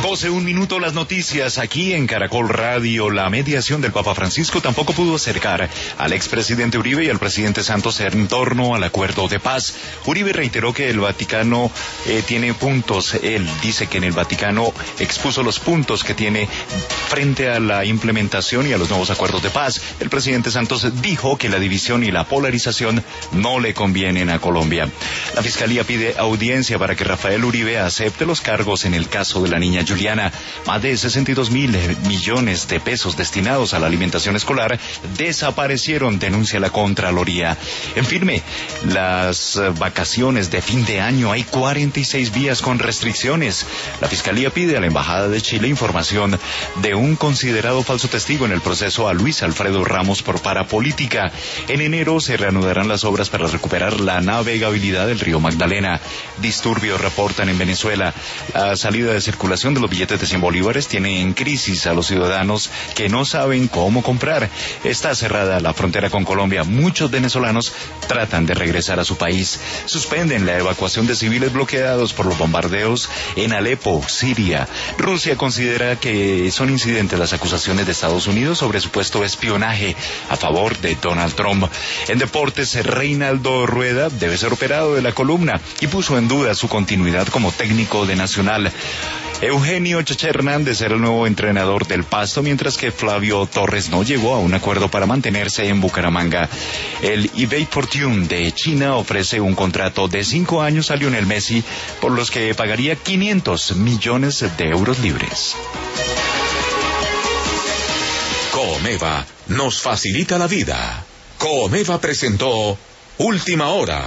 12:01 las noticias aquí en Caracol Radio. La mediación del Papa Francisco tampoco pudo acercar al expresidente Uribe y al presidente Santos en torno al acuerdo de paz. Uribe reiteró que el Vaticano tiene puntos. Él dice que en el Vaticano expuso los puntos que tiene frente a la implementación y a los nuevos acuerdos de paz. El presidente Santos dijo que la división y la polarización no le convienen a Colombia. La Fiscalía pide audiencia para que Rafael Uribe acepte los cargos en el caso de la niña Juliana. Más de 62.000 millones de pesos destinados a la alimentación escolar desaparecieron, denuncia la Contraloría. En firme, las vacaciones de fin de año, hay 46 vías con restricciones. La Fiscalía pide a la Embajada de Chile información de un considerado falso testigo en el proceso a Luis Alfredo Ramos por parapolítica. En enero se reanudarán las obras para recuperar la navegabilidad del río Magdalena. Disturbios reportan en Venezuela. La salida de circulación de los billetes de 100 bolívares tiene en crisis a los ciudadanos que no saben cómo comprar. Está cerrada la frontera con Colombia. Muchos venezolanos tratan de regresar a su país. Suspenden la evacuación de civiles bloqueados por los bombardeos en Alepo, Siria. Rusia considera que son incidentes las acusaciones de Estados Unidos sobre supuesto espionaje a favor de Donald Trump. En deportes, Reinaldo Rueda debe ser operado de la columna y puso en duda su continuidad como técnico de Nacional. Eugenio Cheche Hernández era el nuevo entrenador del Pasto, mientras que Flavio Torres no llegó a un acuerdo para mantenerse en Bucaramanga. El eBay Fortune de China ofrece un contrato de 5 años a Lionel Messi, por los que pagaría 500 millones de euros libres. Comeva nos facilita la vida. Comeva presentó Última Hora.